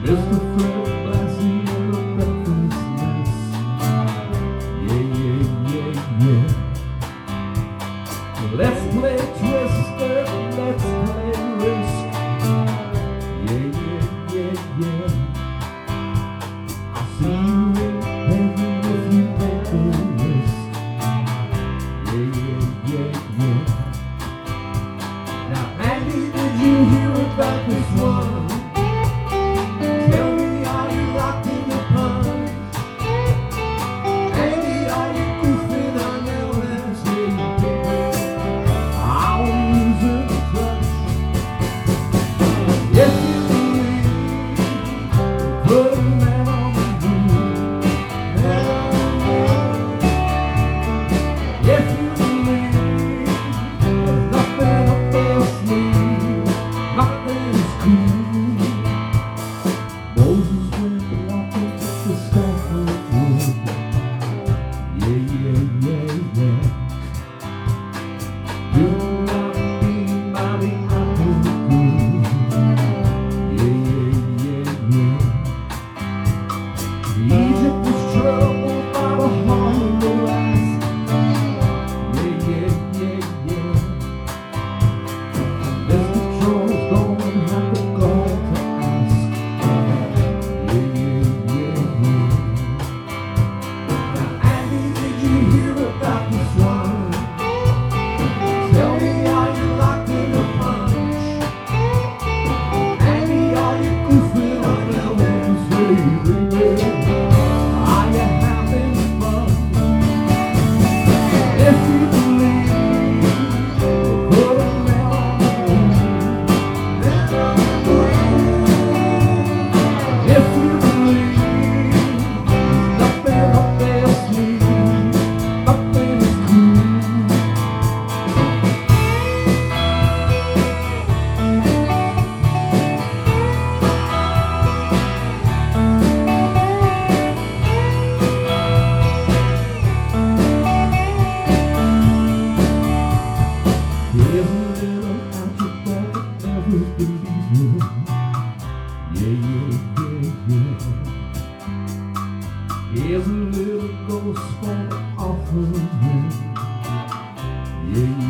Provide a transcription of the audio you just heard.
Mr. Fred Blassie in the breakfast mess. Yeah, yeah, yeah, yeah. Let's play Twister, let's play Risk. Yeah, yeah, yeah, yeah. I'll see you in heaven if you take the risk. Yeah, yeah, yeah, yeah. Now, Andy, did you hear about this one? Tell me, are you locked in the punch? Andy, are you goofing on LSD? I'll use a touch. If you believe, put a man on the moon. If you believe, there's nothing up their sleeve, nothing is cool. Moses went walking up the Stanford Road. Yeah, yeah, yeah, yeah. Do not be by the apple grove. Yeah, yeah, yeah, yeah. Egypt was troubled by the heart of the last. Yeah, yeah, yeah, yeah. Mr. Charles don't have to go to ask. Yeah, yeah, yeah, yeah. Now, Andy, did you hear about this one? Tell me, are you locked in a punch? Andy, are you goofing on LSD? Are you having fun? If you believe, put a man on the moon. If you believe, there's nothing up their sleeve, nothing is cool. Here's a little algebra that never believes. Yeah, yeah, yeah, yeah. Here's a little ghost for the offering. Yeah, yeah.